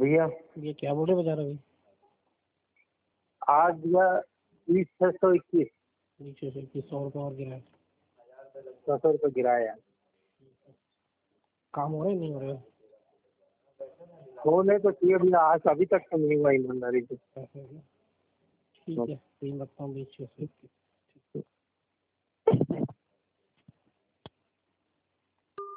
भैया ये क्या बोले बजा रहे भाई? आज दिया 20,621 नीचे से 100 रुपये और गिरा है। 100 रुपये गिराया। काम हो रहा है नहीं हो रहा है? होने तो चाहिए भैया, आज अभी तक तो नहीं हुआ ईमानदारी से। ठीक है, 3 रखता हूँ 20,621।